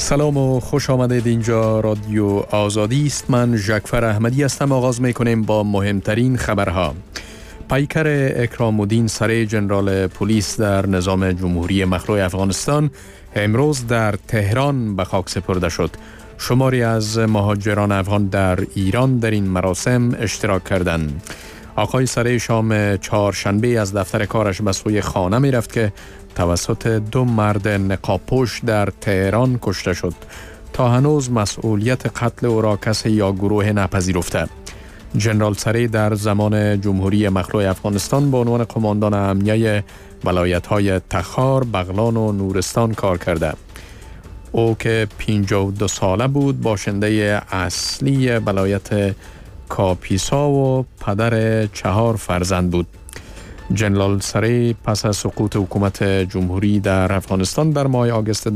سلام و خوش آمدید. اینجا رادیو آزادی است. من ژکفر احمدی هستم. آغاز میکنیم با مهمترین خبرها. پیکر اکرام الدین سره جنرال پلیس در نظام جمهوری مخلوع افغانستان امروز در تهران به خاک سپرده شد. شماری از مهاجران افغان در ایران در این مراسم اشتراک کردند. آقای سره شام چهارشنبه از دفتر کارش به سوی خانه می رفت که توسط دو مرد نقاب‌پوش در تهران کشته شد. تا هنوز مسئولیت قتل او را کسی یا گروه نپذیرفته. جنرال سره در زمان جمهوری مخلوع افغانستان به عنوان قماندان امنیه ولایت‌های تخار، بغلان و نورستان کار کرده. او که 52 ساله بود باشنده اصلی ولایت کاپیسا و پدر 4 فرزند بود. جنرال سره پس از سقوط حکومت جمهوری در افغانستان در ماه آگوست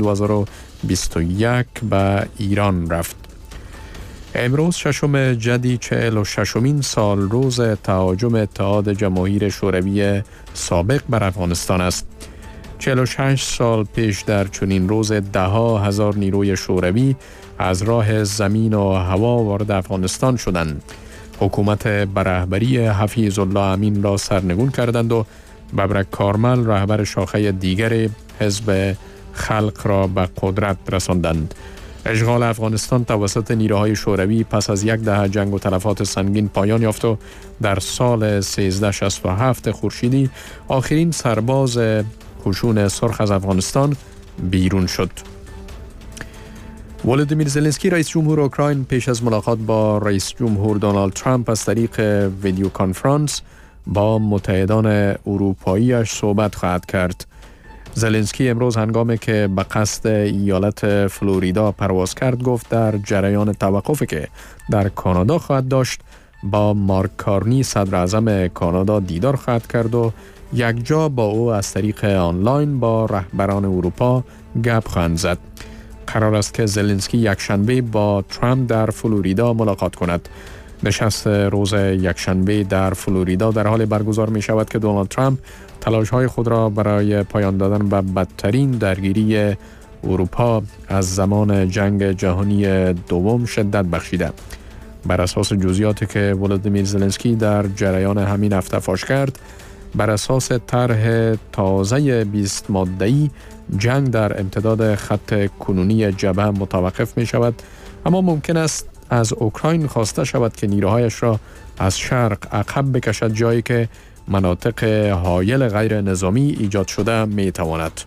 2021 به ایران رفت. امروز ششم جدی 46مین سال روز تهاجم اتحاد جماهیر شوروی سابق بر افغانستان است. 46 سال پیش در چنین روز ده‌ها هزار نیروی شوروی از راه زمین و هوا وارد افغانستان شدند. حکومت به رهبری حفیظ الله امین را سرنگون کردند و ببرک کارمل رهبر شاخه دیگر حزب خلق را به قدرت رساندند. اشغال افغانستان توسط نیروهای شوروی پس از یک دهه جنگ و تلفات سنگین پایان یافت و در سال 1367 خورشیدی آخرین سرباز کشون سرخ از افغانستان بیرون شد. ولودیمیر زلنسکی رئیس جمهور اوکراین پیش از ملاقات با رئیس جمهور دونالد ترامپ از طریق ویدیو کانفرانس با متحدان اروپاییش صحبت خواهد کرد. زلنسکی امروز هنگامی که به قصد ایالت فلوریدا پرواز کرد گفت در جریان توقفی که در کانادا خواهد داشت با مارک کارنی صدر اعظم کانادا دیدار خواهد کرد و یک جا با او از طریق آنلاین با رهبران اروپا گپ خواهند زد. قرار است که زلنسکی یکشنبه با ترامپ در فلوریدا ملاقات کند. نشست روز یکشنبه در فلوریدا در حال برگزار می شود که دونالد ترامپ تلاش‌های خود را برای پایان دادن به بدترین درگیری اروپا از زمان جنگ جهانی دوم شدت بخشیده. بر اساس جزئیاتی که ولودیمیر زلنسکی در جریان همین هفته فاش کرد، بر اساس طرح تازه 20 ماده‌ای جنگ در امتداد خط کنونی جبهه متوقف می شود، اما ممکن است از اوکراین خواسته شود که نیروهایش را از شرق عقب بکشد، جایی که مناطق حایل غیر نظامی ایجاد شده می تواند.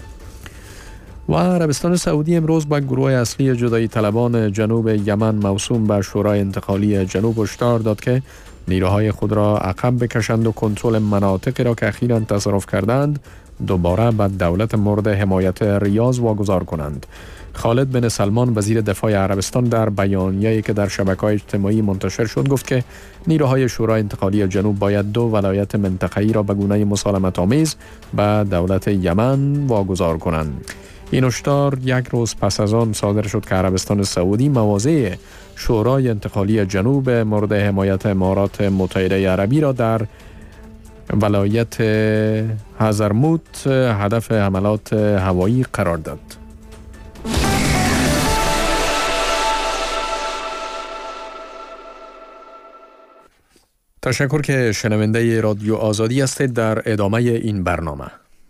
و عربستان سعودی امروز به گروه اصلی جدایی طلبان جنوب یمن موسوم به شورای انتقالی جنوب هشدار داد که نیروهای خود را عقب بکشند و کنترل مناطقی را که اخیراً تصرف کردند دوباره به دولت مورد حمایت ریاض واگذار کنند. خالد بن سلمان وزیر دفاع عربستان در بیانیه‌ای که در شبکه‌های اجتماعی منتشر شد گفت که نیروهای شورای انتقالی جنوب باید 2 ولایت منطقه‌ای را به گونه مسالمت‌آمیز به دولت یمن واگذار کنند. این هشدار یک روز پس از آن صادر شد که عربستان سعودی مواضع شورای انتقالی جنوب مورد حمایت امارات متحده عربی را در ولایت حضرموت هدف حملات هوایی قرار داد. تشکر که شنونده رادیو آزادی هستید. در ادامه این برنامه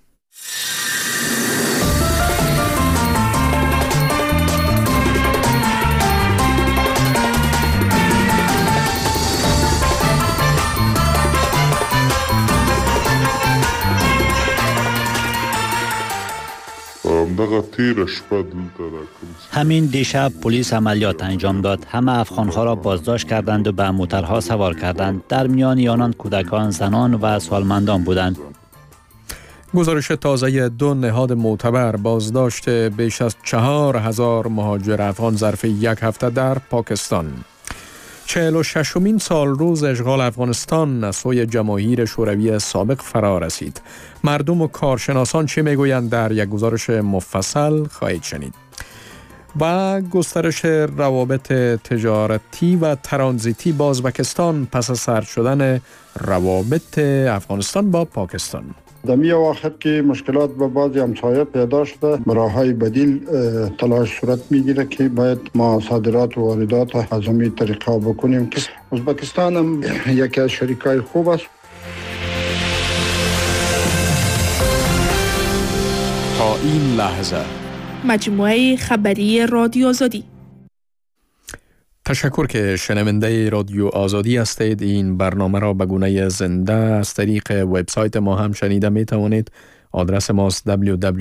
همین دیشب پلیس عملیات انجام داد. همه افغانها را بازداشت کردند و به موترها سوار کردند. در میان آنان کودکان، زنان و سالمندان بودند. گزارش تازه 2 نهاد معتبر بازداشت بیش از 4000 مهاجر افغان ظرف یک هفته در پاکستان. 46مین سال روز اشغال افغانستان از سوی جماهیر شوروی سابق فرا رسید. مردم و کارشناسان چه میگویند در یک گزارش مفصل خواهید شنید. و گسترش روابط تجارتی و ترانزیتی با ازبکستان پس از سرد شدن روابط افغانستان با پاکستان. در می اواخر که مشکلات به بعضی همسایه پیدا شده، راههای بدیل تلاش صورت میگیره که باید ما صادرات و واردات از همین طریقه بکنیم که ازبکستان هم یکی از شریکای خوب است. تا این لحظه مجموعه خبری رادیو آزادی. تشکر که شنونده رادیو آزادی هستید. این برنامه را به گونه زنده از طریق وبسایت ما هم شنیده می توانید. آدرس ماست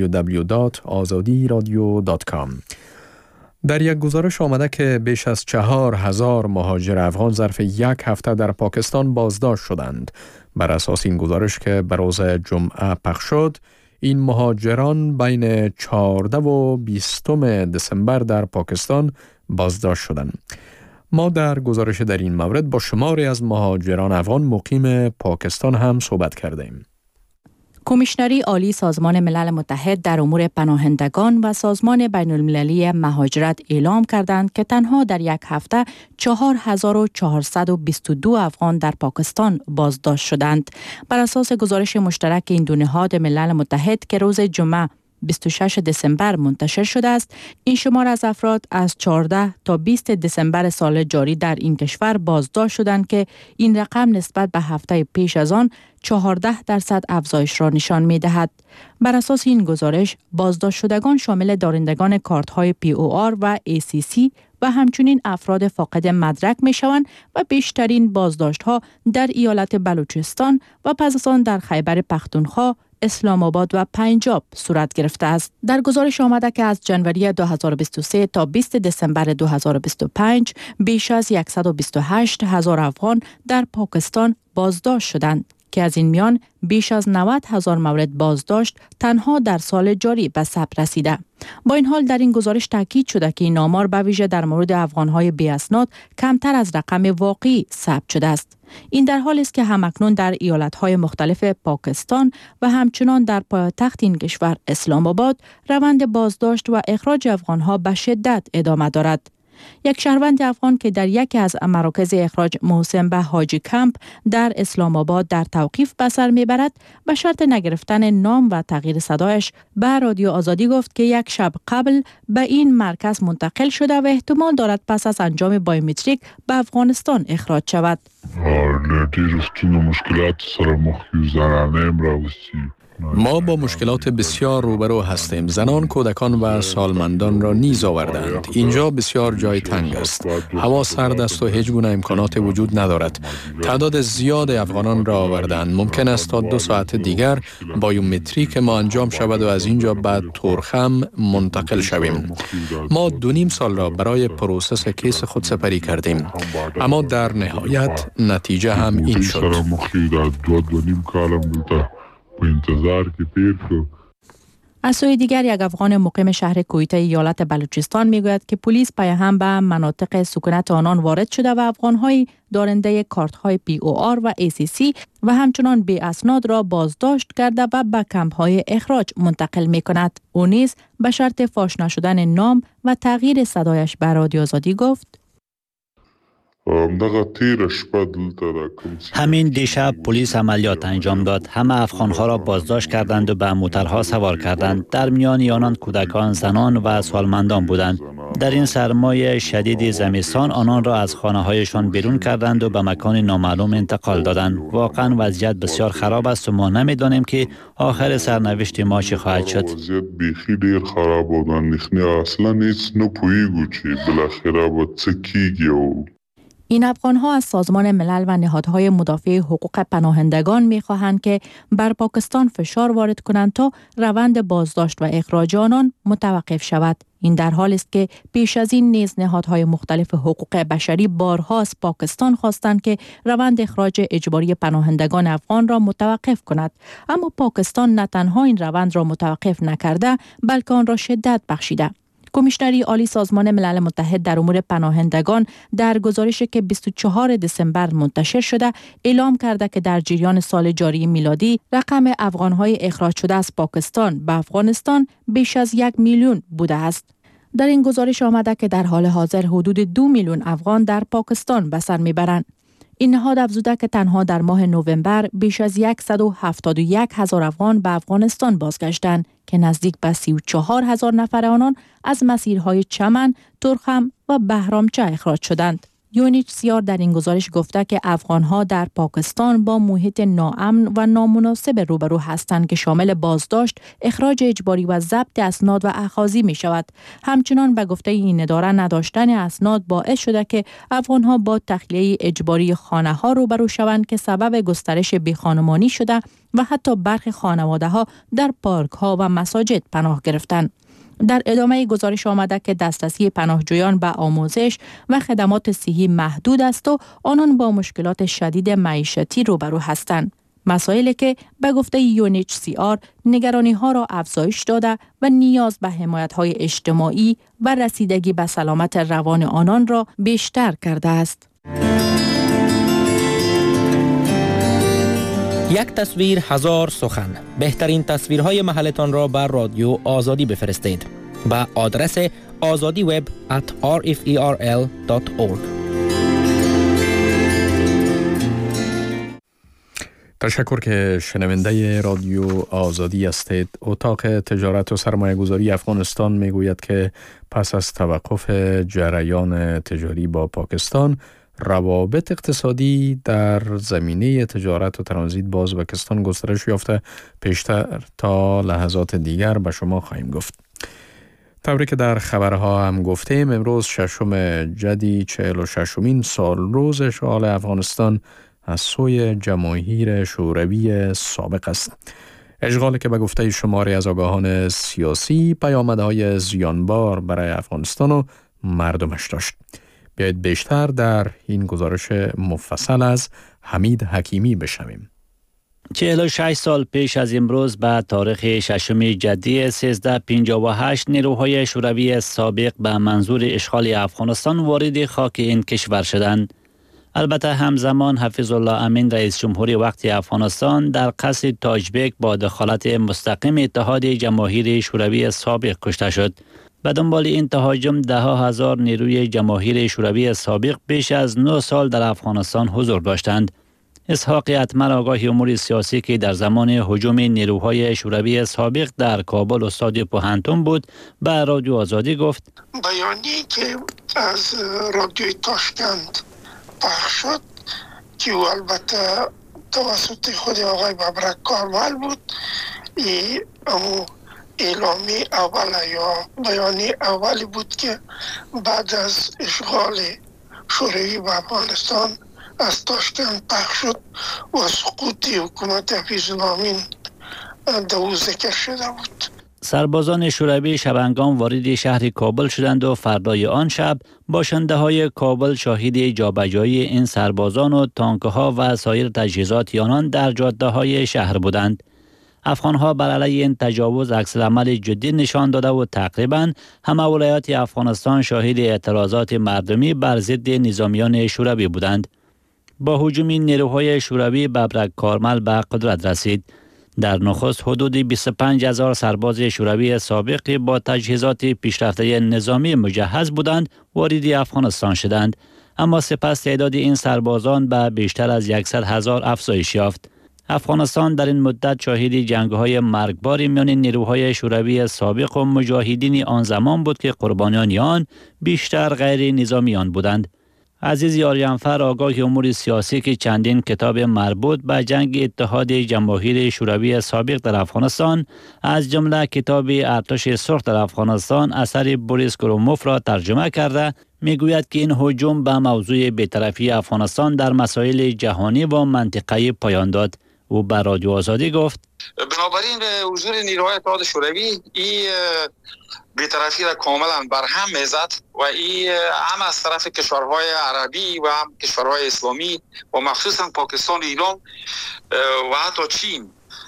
www.azadiradio.com. در یک گزارش آمده که بیش از 4,000 مهاجر افغان ظرف یک هفته در پاکستان بازداشت شدند. بر اساس این گزارش که به روز جمعه پخش شد، این مهاجران بین 14 و 20 دسامبر در پاکستان بازداشت شدند. ما در گزارش در این مورد با شماری از مهاجران افغان مقیم پاکستان هم صحبت کردیم. کمیشنری عالی سازمان ملل متحد در امور پناهندگان و سازمان بین المللی مهاجرت اعلام کردند که تنها در یک هفته 4,422 افغان در پاکستان بازداشت شدند. بر اساس گزارش مشترک این دو نهاد ملل متحد که روز جمعه 26 دسامبر منتشر شده است، این شمار از افراد از 14 تا 20 دسامبر سال جاری در این کشور بازداشت شدند که این رقم نسبت به هفته پیش از آن 14% افزایش را نشان می دهد. بر اساس این گزارش، بازداشت شدگان شامل دارندگان کارت‌های POR و ACC و همچنین افراد فاقد مدرک می شوند و بیشترین بازداشت‌ها در ایالت بلوچستان و پس از آن در خیبر پختونخوا، اسلام آباد و پنجاب صورت گرفته است. در گزارش آمده که از جنوری 2023 تا 20 دسامبر 2025 بیش از 128,000 افغان در پاکستان بازداشت شدند که از این میان بیش از 90,000 مورد بازداشت تنها در سال جاری به ثبت رسیده. با این حال در این گزارش تاکید شده که این آمار به ویژه در مورد افغان‌های بی‌اسناد کمتر از رقم واقعی ثبت شده است. این در حالی است که همکنون در ایالت‌های مختلف پاکستان و همچنان در پایتخت این کشور اسلام آباد روند بازداشت و اخراج افغان‌ها به شدت ادامه دارد. یک شهروند افغان که در یکی از مراکز اخراج محسن به حاجی کمپ در اسلام آباد در توقیف به سر میبرد، به شرط نگرفتن نام و تغییر صدایش به رادیو آزادی گفت که یک شب قبل به این مرکز منتقل شده و احتمال دارد پس از انجام بایومتریک به افغانستان اخراج شود. ما با مشکلات بسیار روبرو هستیم. زنان، کودکان و سالمندان را نیز آوردند. اینجا بسیار جای تنگ است. هوا سرد است و هیچ گونه امکانات وجود ندارد. تعداد زیاد افغانان را آوردند. ممکن است تا 2 ساعت دیگر بایومتریک ما انجام شود و از اینجا بعد تورخم منتقل شویم. ما 2.5 سال را برای پروسس کیس خود سپری کردیم. اما در نهایت نتیجه هم این شد. از سوی دیگر یک افغان مقیم شهر کویته ایالت بلوچستان میگوید که پلیس پیهم به مناطق سکونت آنان وارد شده و افغان‌های دارنده کارت‌های POR و ACC و همچنان بی اسناد را بازداشت کرده و به کمپ‌های اخراج منتقل می‌کند. او نیز به شرط فاش نشدن نام و تغییر صدایش به رادیو آزادی گفت: همین دیشب پلیس عملیات انجام داد. همه افغانها را بازداشت کردند و به موترها سوار کردند. در میان آنان کودکان، زنان و سالمندان بودند. در این سرمای شدید زمستان آنان را از خانه هایشان بیرون کردند و به مکان نامعلوم انتقال دادند. واقعا وضعیت بسیار خراب است و ما نمیدانیم که آخر سرنوشت ما چه خواهد شد. وضعیت بیخی ډیر خراب و اصلا هیڅ نه پوهیږو چې بالاخره به څه کیږي. این افغان‌ها از سازمان ملل و نهادهای مدافع حقوق پناهندگان می‌خواهند که بر پاکستان فشار وارد کنند تا روند بازداشت و اخراج آنان متوقف شود. این در حالی است که پیش از این نیز نهادهای مختلف حقوق بشری بارها از پاکستان خواستند که روند اخراج اجباری پناهندگان افغان را متوقف کند، اما پاکستان نه تنها این روند را متوقف نکرده بلکه آن را شدت بخشیده. کمیشنری عالی سازمان ملل متحد در امور پناهندگان در گزارشی که 24 دسامبر منتشر شده اعلام کرده که در جریان سال جاری میلادی رقم افغان‌های اخراج شده از پاکستان به افغانستان بیش از 1 میلیون بوده است. در این گزارش آمده که در حال حاضر حدود 2 میلیون افغان در پاکستان به سر میبرند. این نهاد افزوده که تنها در ماه نوامبر بیش از 171,000 افغان به افغانستان بازگشتند که نزدیک به 34,000 نفر آنان از مسیرهای چمن، ترخم و بهرامچه اخراج شدند. UNHCR در این گزارش گفته که افغانها در پاکستان با محیط ناامن و نامناسب روبرو هستند که شامل بازداشت، اخراج اجباری و ضبط اسناد و اخاذی می شود. همچنان به گفته این اداره نداشتن اسناد باعث شده که افغانها با تخلیه اجباری خانه ها روبرو شوند که سبب گسترش بیخانمانی شده و حتی برخی خانواده ها در پارک ها و مساجد پناه گرفتند. در ادامه گزارش آمده که دسترسی پناهجویان به آموزش و خدمات صحی محدود است و آنان با مشکلات شدید معیشتی روبرو هستند. مسائلی که به گفته UNHCR نگرانی ها را افزایش داده و نیاز به حمایت های اجتماعی و رسیدگی به سلامت روان آنان را بیشتر کرده است. یک تصویر هزار سخن. بهترین تصویرهای محلتان را بر رادیو آزادی بفرستید به آدرس azadiweb@rferl.org. تشکر که شنونده رادیو آزادی هستید. اتاق تجارت و سرمایه گذاری افغانستان می گوید که پس از توقف جریان تجاری با پاکستان، روابط اقتصادی در زمینه تجارت و ترانزیت با ازبکستان گسترش یافته. پیشتر تا لحظات دیگر به شما خواهیم گفت. طوری که در خبرها هم گفتیم، امروز ششم جدی 46مین سال روز اشغال افغانستان از سوی جماهیر شوروی سابق است. اشغالی که به گفته شماری از آگاهان سیاسی پیامدهای زیانبار برای افغانستان و مردمش داشت. بیایید بیشتر در این گزارش مفصل از حمید حکیمی بشنویم. 46 سال پیش از امروز به تاریخ ششم جدی 1358 نیروهای شوروی سابق به منظور اشغال افغانستان وارد خاک این کشور شدند. البته همزمان حفیظ الله امین رئیس جمهوری وقت افغانستان در قصر تاجبک با دخالت مستقیم اتحاد جماهیر شوروی سابق کشته شد. به دنبال این تهاجم ده ها هزار نیروی جماهیر شوروی سابق بیش از 9 سال در افغانستان حضور داشتند. اسحاق اتمر آگاه امور سیاسی که در زمان هجوم نیروهای شوروی سابق در کابل استاد پوهنتون بود به رادیو آزادی گفت: بیانیه‌ای که از رادیوی تاشکند پخش شد که البته توسط خود آقای ببرک کارمل بود، اعلامی اول یا بیانیه اولی بود که بعد از اشغال شوروی به افغانستان از تاشکند پخش شد و سقوط حکومت حفیظ الله امین در او ذکر شده بود. سربازان شوروی شبانگام وارد شهر کابل شدند و فردای آن شب باشنده های کابل شاهد جابجایی این سربازان و تانکها و سایر تجهیزات آنان در جاده های شهر بودند. افغانها بر علیه این تجاوز عکس‌العمل جدی نشان داده و تقریباً همه ولایات افغانستان شاهد اعتراضات مردمی بر ضد نظامیان شوروی بودند. با هجوم نیروهای شوروی ببرک کارمل به قدرت رسید. در نخست حدود 25,000 سرباز شوروی سابق با تجهیزات پیشرفته نظامی مجهز بودند وارد افغانستان شدند، اما سپس تعداد این سربازان به بیشتر از 100,000 افزایش یافت. افغانستان در این مدت شاهد جنگ‌های مرگباری میان نیروهای شوروی سابق و مجاهدین آن زمان بود که قربانیان آن بیشتر غیر نظامیان بودند. عزیز یاریانفر آگاه امور سیاسی که چندین کتاب مربوط به جنگ اتحاد جماهیر شوروی سابق در افغانستان از جمله کتاب ارتش سرخ در افغانستان اثر بوریس گروموف را ترجمه کرده، میگوید که این هجوم به موضوع بی‌طرفی افغانستان در مسائل جهانی و منطقه‌ای پایان داد. او به رادیو آزادی گفت: بنابراین حضور نیروهای اتحاد شوروی این بی‌طرفی را کاملا برهم می‌زد و این هم از طرف کشورهای عربی و هم کشورهای اسلامی و مخصوصا پاکستان، ایران و حتی چین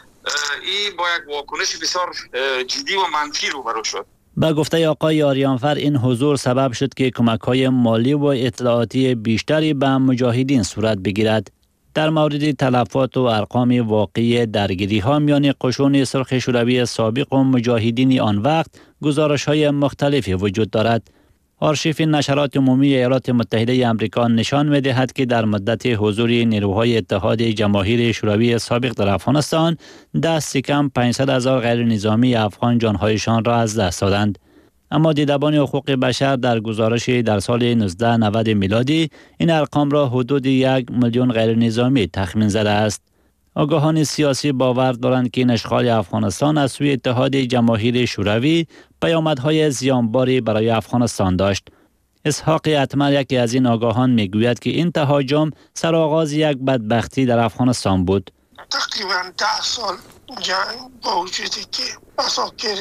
این با یک واکنش بسیار جدی و منفی روبرو شد. با گفته آقای آریانفر این حضور سبب شد که کمک‌های مالی و اطلاعاتی بیشتری به مجاهدین صورت بگیرد. در مورد تلفات و ارقام واقعی درگیری‌ها میان قشون سرخ شوروی سابق و مجاهدین آن وقت گزارش‌های مختلفی وجود دارد. آرشیف نشرات عمومی ایالات متحده آمریکا نشان می‌دهد که در مدت حضور نیروهای اتحاد جماهیر شوروی سابق در افغانستان دست کم 500,000 غیر نظامی افغان جانهایشان را از دست دادند. اما دیدبان حقوق بشر در گزارشی در سال 1990 میلادی این ارقام را حدود 1,000,000 غیر نظامی تخمین زده است. آگاهان سیاسی باور دارند که این اشغال افغانستان از سوی اتحاد جماهیر شوروی پیامدهای زیانباری برای افغانستان داشت. اسحاق اتمر یکی از این آگاهان میگوید که این تهاجم سرآغاز یک بدبختی در افغانستان بود. تقریبا 10 سال جنگ با وجودی که اساکر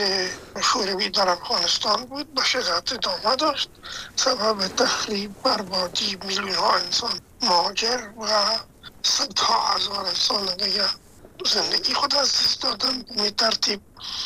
شوروی در افغانستان بود به شدت ادامه داشت، سبب تخریب بربادی میلیون ها انسان مهاجر و صدها هزار انسان دیگه زندگی خود از دست دادن. به ترتیب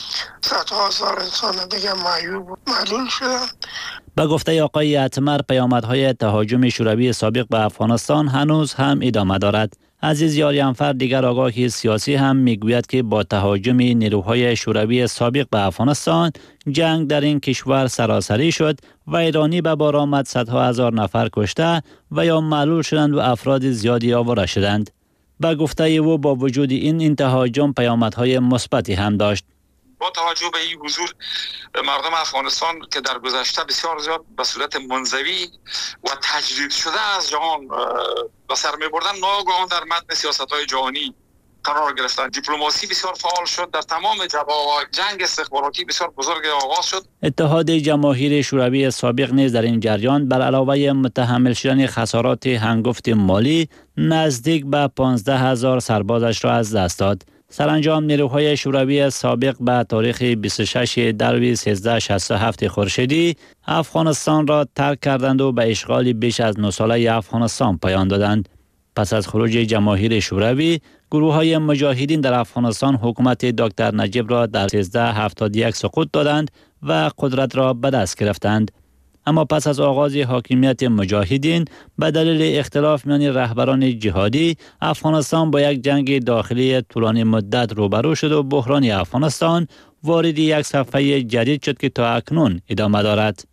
صدها هزار انسان دیگه معیوب و معلول شدن. به گفته آقای اتمر پیامدهای تهاجم شوروی سابق به افغانستان هنوز هم ادامه دارد. عزیز یاریانفر دیگر آگاهی سیاسی هم میگوید که با تهاجم نیروهای شوروی سابق به افغانستان جنگ در این کشور سراسری شد و ایرانی به بار آمد، صدها هزار نفر کشته و یا معلول شدند و افراد زیادی آواره شدند. به گفته او با وجود این تهاجم پیامدهای مثبتی هم داشت. با توجه به این حضور مردم افغانستان که در گذشته بسیار زیاد به صورت منزوی و تجدید شده از جهان به سر می بردن، ناگهان در متن سیاست‌های جهانی قرار گرفتن. دیپلماسی بسیار فعال شد در تمام جبهه‌ها، جنگ استخباراتی بسیار بزرگ آغاز شد. اتحاد جماهیر شوروی سابق نیز در این جریان بر علاوه متحمل شدن خسارات هنگفت مالی نزدیک به 15,000 سربازش را از دست داد. سرانجام نیروهای شوروی سابق به تاریخ 26 دروی 1367 خورشیدی افغانستان را ترک کردند و به اشغال بیش از 9 ساله افغانستان پایان دادند. پس از خروج جماهیر شوروی، گروه‌های مجاهدین در افغانستان حکومت دکتر نجیب را در 1371 سقوط دادند و قدرت را به دست گرفتند. اما پس از آغاز حاکمیت مجاهدین به دلیل اختلاف میان رهبران جهادی، افغانستان با یک جنگ داخلی طولانی مدت روبرو شد و بحران افغانستان وارد یک صفحه جدید شد که تا اکنون ادامه دارد.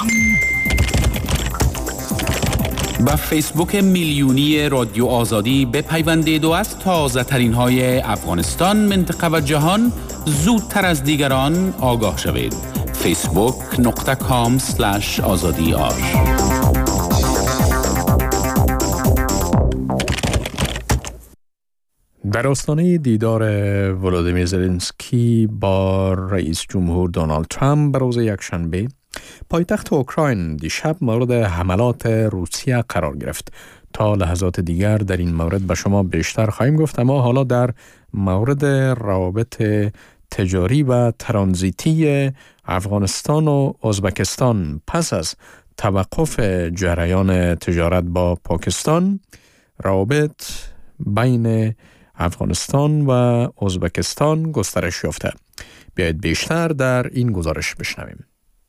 با فیسبوک میلیونی رادیو آزادی بپیوندید و از تازه ترین های افغانستان، منطقه و جهان زودتر از دیگران آگاه شوید. facebook.com/azadi.ar. در آستانه دیدار ولادیمیر زلنسکی با رئیس جمهور دونالد ترامپ به روز یکشنبه، پایتخت اوکراین دیشب مورد حملات روسیه قرار گرفت. تا لحظات دیگر در این مورد به شما بیشتر خواهیم گفت، اما حالا در مورد روابط تجاری و ترانزیتی افغانستان و ازبکستان پس از توقف جریان تجارت با پاکستان، روابط بین افغانستان و ازبکستان گسترش یافته. بیایید بیشتر در این گزارش بشنویم.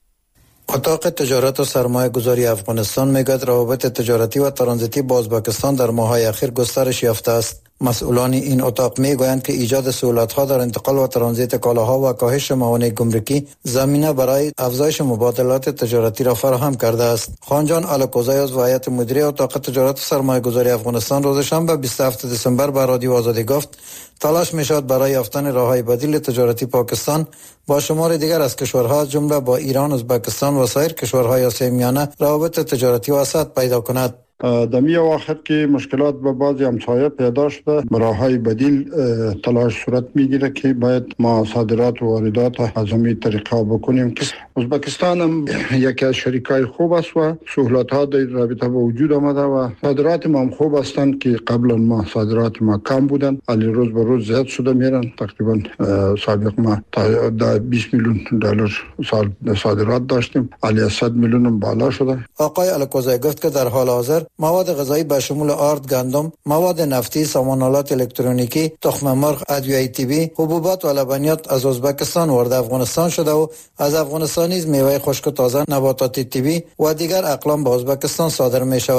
اتاق تجارت و سرمایه گذاری افغانستان میگوید روابط تجارتی و ترانزیتی با ازبکستان در ماه‌های اخیر گسترش یافته است. مسئولان این اتاق میگویند که ایجاد سهولت‌ها در انتقال و ترانزیت کالاها و کاهش موانع گمرکی زمینه برای افزایش مبادلات تجارتی را فراهم کرده است. خانجان الکوزی از هیئت مدیره اتاق تجارت و سرمایه گذاری افغانستان روز شنبه 27 دسامبر به رادیو آزادی گفت تلاش می‌شود برای یافتن راه‌های بدیل تجارتی پاکستان با شمار دیگر از کشورها جمله با ایران، ازبکستان و سایر کشورهای آسیای میانه روابط تجارتی وسعت پیدا کند. در این وقت که مشکلات به بعضی همسایه پیدا شده، راه‌های بدیل تلاش صورت میگیره که باید ما صادرات و واردات از همین طریقه بکنیم که ازبکستان هم یکی از شریکای خوب است و سهولت‌ها در رابطه با وجود آمده و صادرات ما هم خوب هستند که قبلا ما صادرات ما کم بودن، ولی روز به روز زیاد شده میرن. تقریبا سابق ما تا 20 میلیون دلار صادرات داشتیم، ولی 100 میلیون هم بالا شده. آقای الکوزی گفت که در حال حاضر مواد غذایی به شمول آرد، گندم، مواد نفتی، سامانالات الکترونیکی، تخم مرغ، ادویه طبی، حبوبات و لبنیات از ازبکستان وارد افغانستان شده و از افغانستان نیز میوه خشک و تازه، نباتات طبی و دیگر اقلام به ازبکستان صادر می شود.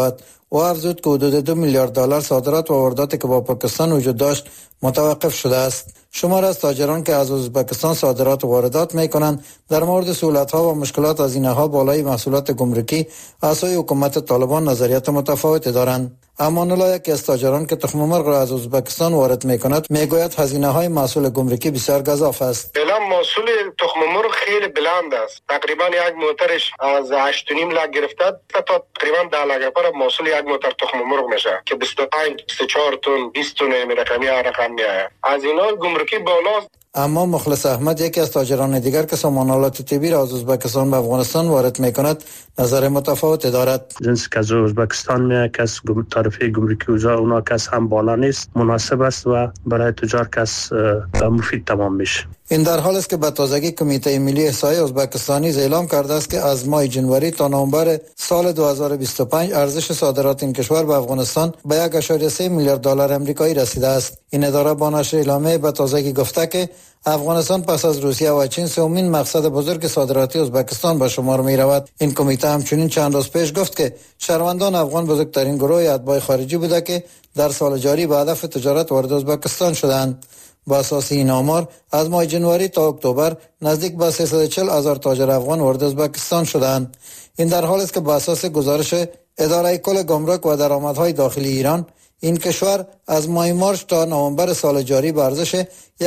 و افزود که حدود 2 میلیارد دلار صادرات و وارداتی که با پاکستان وجود داشت متوقف شده است. شمار از تاجران که از ازبکستان صادرات و واردات میکنند در مورد سهولت‌ها و مشکلات هزینه‌ها بالای محصولات گمرکی از سوی حکومت طالبان نظریات متفاوتی دارند. امان الله یکی از تاجران که تخم مرغ را از ازبکستان وارد میکند میگوید هزینه‌های محصول گمرکی بسیار گزاف است. فعلا محصول تخم مرغ خیلی بلند است. تقریبا یک موترش از 8.5 لک گرفته تا تقریبا 10 لک پر محصول یک موتر تخم مرغ میشه که 25 24 تن 20 تن رقم میآید. از اینا گمرکی بالاست. اما مخلص احمد یکی از تاجران دیگر که سامانالات طبی را از ازبکستان به افغانستان وارد میکند نظر متفاوتی دارد. جنس که از ازبکستان میاد که از تعرفه گمرکی اونا کس هم بالا نیست، مناسب است و برای تجار کس مفید تمام میشه. این در حال است که به تازگی کمیته ملی احصایی ازبکستانی اعلام کرده است که از ماه جنوری تا نوامبر سال 2025 ارزش صادرات این کشور به افغانستان به 1.3 میلیارد دلار آمریکایی رسیده است. این اداره با نشر اعلامیه به تازگی گفته که افغانستان پس از روسیه و چین سومین مقصد بزرگ صادراتی ازبکستان به شمار می رود. این کمیته همچنین چند روز پیش گفت که شهروندان افغان بزرگترین گروه اتباع خارجی بوده که در سال جاری به هدف تجارت وارد ازبکستان شدند. با اساس این آمار از ماه جنوری تا اکتبر نزدیک به 340,000 تاجر افغان وارد ازبکستان شدند. این در حال است که با اساس گزارش اداره کل گمرک و درآمدهای داخلی ایران این کشور از ماه مارس تا نوامبر سال جاری به ارزش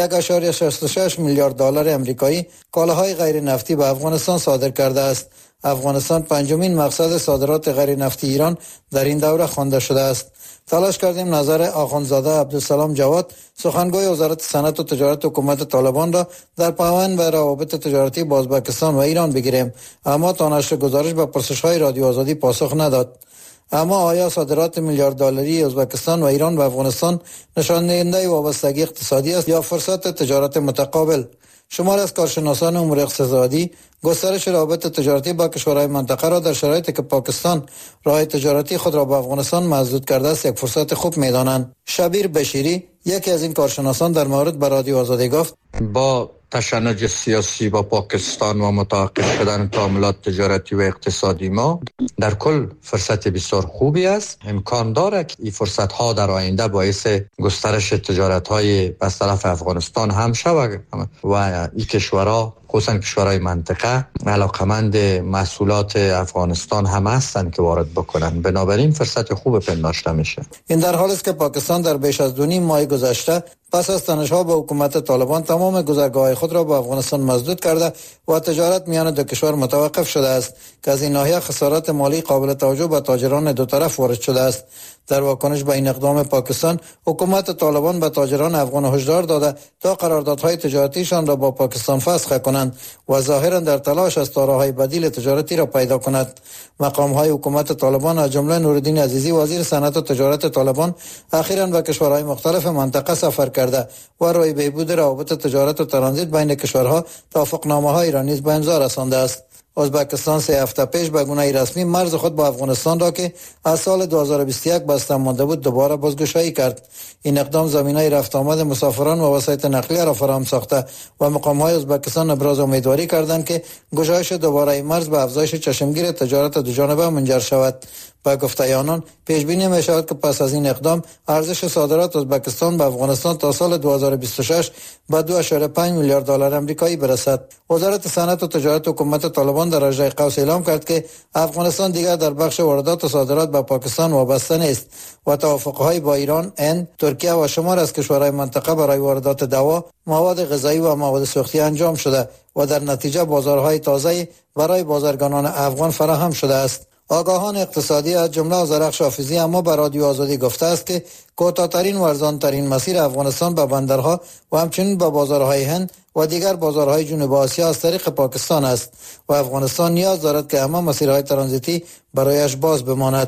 1.66 میلیارد دلار آمریکایی کالاهای غیر نفتی به افغانستان صادر کرده است. افغانستان پنجمین مقصد صادرات غیر نفتی ایران در این دوره خوانده شده است. تلاش کردیم نظر آخوندزاده عبدالسلام جواد سخنگوی وزارت صنعت و تجارت حکومت طالبان را در پیوند به روابط تجارتی با ازبکستان و ایران بگیریم، اما تا نشر گزارش به پرسش‌های رادیو آزادی پاسخ نداد. اما آیا صادرات میلیارد دلاری ازبکستان و ایران به افغانستان نشان دهنده وابستگی اقتصادی است یا فرصت تجارت متقابل؟ شمار از کارشناسان امور اقتصادی گسترش روابط تجارتی با کشورهای منطقه را در شرایطی که پاکستان راه تجارتی خود را با افغانستان مسدود کرده است یک فرصت خوب می‌دانند. شبیر بشیری یکی از این کارشناسان در مورد به رادیو آزادی گفت با تشنج سیاسی با پاکستان و متوقف شدن تعاملات تجارتی و اقتصادی ما در کل فرصت بسیار خوبی است. امکان دارد که این فرصت ها در آینده باعث گسترش تجارت های از طرف افغانستان هم شود و این کشورها خصوصا کشورهای منطقه علاقمند محصولات افغانستان هم هستند که وارد بکنند. بنابراین فرصت خوب پنداشته میشه. این در حال است که پاکستان در بیش از 2.5 ماه گذشته پس از تنش‌ها با حکومت طالبان تمام گذرگاه‌های خود را با افغانستان مسدود کرده و تجارت میان دو کشور متوقف شده است که از این ناحیه خسارات مالی قابل توجه به تاجران دو طرف وارد شده است. در واکنش به این اقدام پاکستان، حکومت طالبان به تاجران افغان هشدار داده تا قراردادهای تجارتیشان را با پاکستان فسخ کنند و ظاهرا در تلاش است تا راه‌های بدیل تجارتی را پیدا کند. مقام‌های حکومت طالبان از جمله نورالدین عزیزی وزیر صنعت و تجارت طالبان اخیراً به کشورهای مختلف منطقه سفر کرده و روی بهبود روابط تجارت و ترانزیت بین کشورها توافقنامه‌هایی را نیز به امضا رسانده است. ازبکستان 3 هفته پیش به گونه رسمی مرز خود با افغانستان را که از سال 2021 بسته مانده بود دوباره بازگشایی کرد. این اقدام زمینه رفت آمد مسافران و وسایط نقلیه را فراهم ساخته و مقام‌های ازبکستان ابراز امیدواری کردند که گشایش دوباره مرز به افزایش چشمگیر تجارت دوجانبه منجر شود. با گفته آنان پیش بینی می شود که پس از این اقدام ارزش صادرات ازبکستان به افغانستان تا سال 2026 به 2.5 میلیارد دلار آمریکایی برسد. وزارت صنعت و تجارت حکومت طالبان در اجرای قوس اعلام کرد که افغانستان دیگر در بخش واردات و صادرات به پاکستان وابسته نیست و توافق‌های با ایران، هند، ترکیه و شمار از کشورهای منطقه برای واردات دوا، مواد غذایی و مواد سوختی انجام شده و در نتیجه بازارهای تازه‌ای برای بازرگانان افغان فراهم شده است. آگاهان اقتصادی از جمله آذرخش حافظی اما به رادیو آزادی گفته است که کوتاه‌ترین و ارزان‌ترین مسیر افغانستان به بندرها و همچنین به بازارهای هند و دیگر بازارهای جنوب آسیا از طریق پاکستان است و افغانستان نیاز دارد که همه مسیرهای ترانزیتی برایش باز بماند.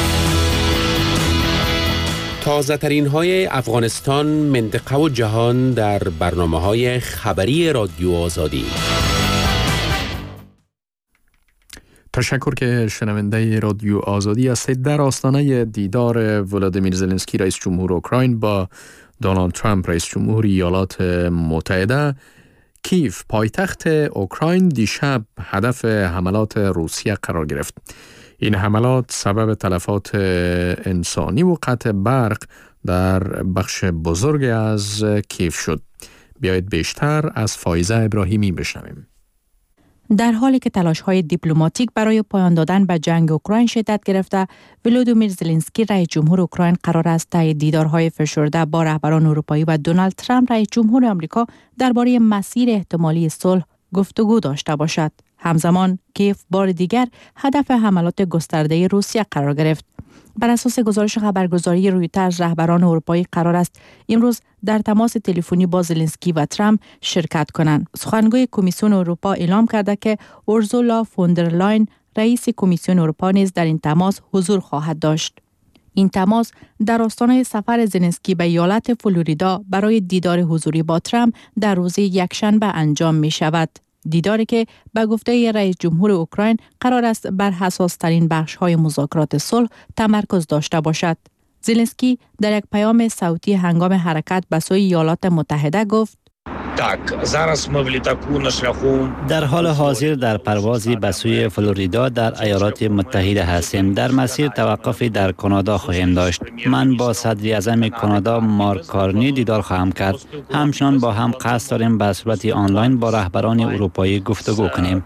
تازه ترین های افغانستان، منطقه و جهان در برنامه‌های خبری رادیو آزادی. تشکر که شنونده رادیو آزادی هستید. در آستانه دیدار ولادیمیر زلنسکی رئیس جمهور اوکراین با دونالد ترامپ رئیس جمهور ایالات متحده، کیف پایتخت اوکراین دیشب هدف حملات روسیه قرار گرفت. این حملات سبب تلفات انسانی و قطع برق در بخش بزرگ از کیف شد. بیایید بیشتر از فایزه ابراهیمی بشنویم. در حالی که تلاش‌های دیپلماتیک برای پایان دادن به جنگ اوکراین شدت گرفته، ولودیمیر زلنسکی رئیس جمهور اوکراین قرار است طی دیدارهای فشرده با رهبران اروپایی و دونالد ترامپ رئیس جمهور آمریکا درباره مسیر احتمالی صلح گفتگو داشته باشد. همزمان کیف بار دیگر هدف حملات گسترده روسیه قرار گرفت. بر اساس گزارش خبرگزاری رویترز، رهبران اروپایی قرار است امروز در تماس تلفنی با زلنسکی و ترامپ شرکت کنند. سخنگوی کمیسیون اروپا اعلام کرده که اورسولا فوندرلاین رئیس کمیسیون اروپا نیز در این تماس حضور خواهد داشت. این تماس در آستانه سفر زلنسکی به ایالت فلوریدا برای دیدار حضوری با ترامپ در روز یکشنبه انجام می شود. دیداری که به گفته رئیس جمهور اوکراین قرار است بر حساس‌ترین بخش‌های مذاکرات صلح تمرکز داشته باشد. زلنسکی در یک پیام صوتی هنگام حرکت به سوی ایالات متحده گفت: در حال حاضر در پروازی به سوی فلوریدا در ایالات متحده هستیم. در مسیر توقفی در کانادا خواهیم داشت. من با صدر اعظم کانادا مارک کارنی دیدار خواهم کرد. همچنان با هم قصد داریم به صورت آنلاین با رهبران اروپایی گفتگو کنیم.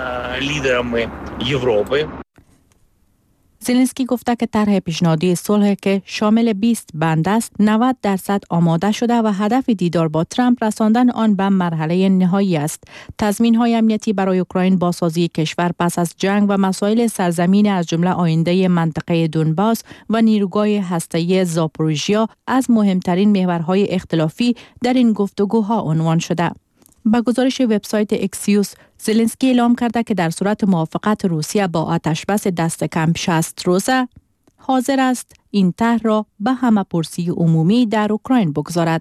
زلنسکی گفته که طرح پیشنهادی صلح که شامل 20 بند است 90% آماده شده و هدف دیدار با ترامپ رساندن آن به مرحله نهایی است. تضمین‌های امنیتی برای اوکراین، بازسازی کشور پس از جنگ و مسائل سرزمین از جمله آینده منطقه دونباس و نیروگاه هسته‌ای زاپوریژیا از مهمترین محورهای اختلافی در این گفتگوها عنوان شده. با گزارش وبسایت اکسیوس، زلنسکی اعلام کرده که در صورت موافقت روسیه با آتشبس دست کم 60 روزه حاضر است این طرح را به همه‌پرسی عمومی در اوکراین بگذارد.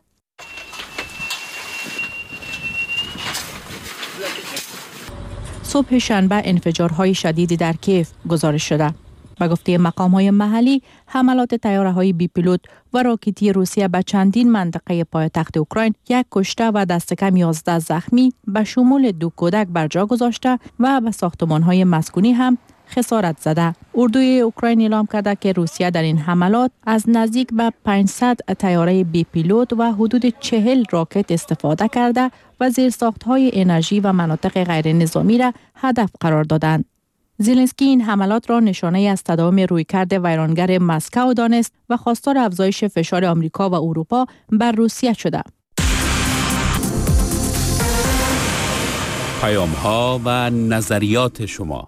صبح شنبه انفجارهای شدیدی در کیف گزارش شده. به گفته مقام‌های محلی، حملات طیاره‌های بی پیلوت و راکتی روسیه به چندین منطقه پایتخت اوکراین یک کشته و دست کم 11 زخمی به شمول 2 کودک بر جا گذاشته و به ساختمان‌های مسکونی هم خسارت زده. اردوی اوکراین اعلام کرده که روسیه در این حملات از نزدیک به 500 طیاره بی پیلوت و حدود 40 راکت استفاده کرده و زیرساخت‌های انرژی و مناطق غیر نظامی را هدف قرار دادند. زلنسکی این حملات را نشانه از تداوم رویکرد ویرانگر مسکو دانست و خواستار افزایش فشار آمریکا و اروپا بر روسیه شده. پیام‌ها و نظریات شما.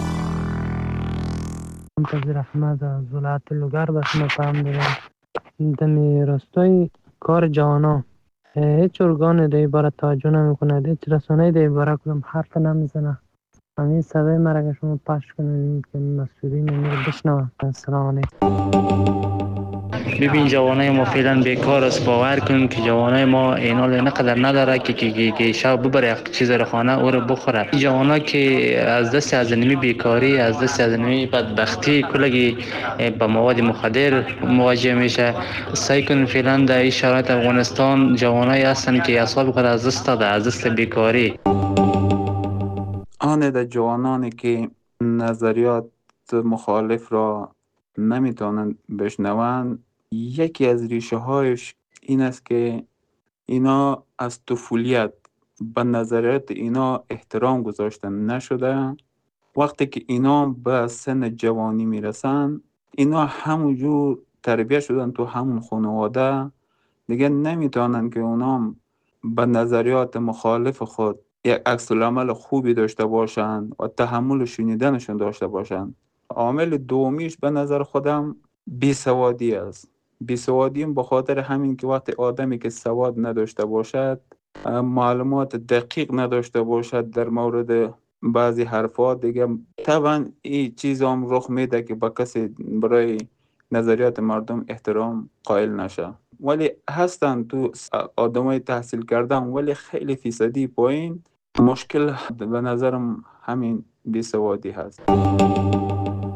منتظر احمد از ولایت لوگر به شما پیام دادم. دمی راستای کار جوانا هیچ ارگان دی باره توجه نمیکنه، هیچ رسانه‌ای دی باره کدام حرف نمیزنه. همین صدای مرا که شما پخش کنید که مسئولین رو بشنوند. السلام علیکم. ببین جوانای ما فعلا بیکار است. باور کن که جوانای ما اینال نقدر نداره که شب ببره چیز رو خانه او رو بخوره. جوانا که از دست از نمی بیکاری، از دست از نمی بدبختی کلگی به مواد مخدر مواجه میشه. سعی کن فعلا در این شرایط افغانستان جوانای هستن که اعصاب خود از دست داده، از دست بیکاری. آن در جوانانی که نظریات مخالف را نمیتونن بشنوند، یکی از ریشه هایش این است که اینا از طفولیت به نظریات اینا احترام گذاشته نشده. وقتی که اینا به سن جوانی میرسن، اینا همونجور تربیت شدن تو همون خانواده، دیگه نمیتونن که اونا به نظریات مخالف خود یک عکس العمل خوبی داشته باشند و تحمل شنیدنشون داشته باشند. عامل دومیش به نظر خودم بیسوادی است. بیسوادی به خاطر همین که وقتی آدمی که سواد نداشته باشد، معلومات دقیق نداشته باشد در مورد بعضی حرفات، دیگه طبعا این چیز هم رخ میده که با کسی برای نظریات مردم احترام قائل نشه. ولی هستن تو آدمای تحصیل کردن ولی خیلی فیصدی پایین. مشکل به نظرم همین بیسوادی هست.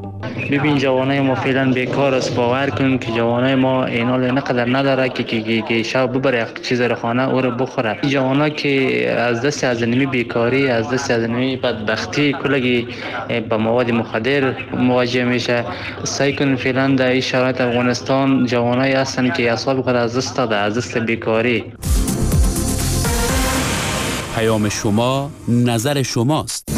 ببین جوانای ما فعلا بیکار است. باور کن که جوانای ما اینا نقدر نداره که شب ببره چیز رو خانه او رو بخوره. جوانا که از دست از نمی بیکاری، از دست از نمی بدبختی کلگی با مواد مخدر مواجه میشه. سعی کن فعلا در این شرایط افغانستان جوانای هستن که اعصاب خود از دست داده، از دست بیکاری. پیام شما، نظر شماست.